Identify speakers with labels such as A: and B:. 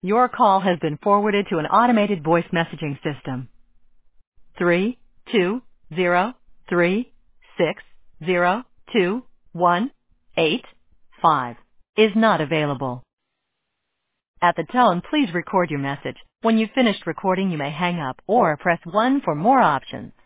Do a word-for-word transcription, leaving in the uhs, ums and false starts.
A: Your call has been forwarded to an automated voice messaging system. Three two zero three six zero two one eight five is not available. At the tone, please record your message. When you've finished recording, you may hang up or press one for more options.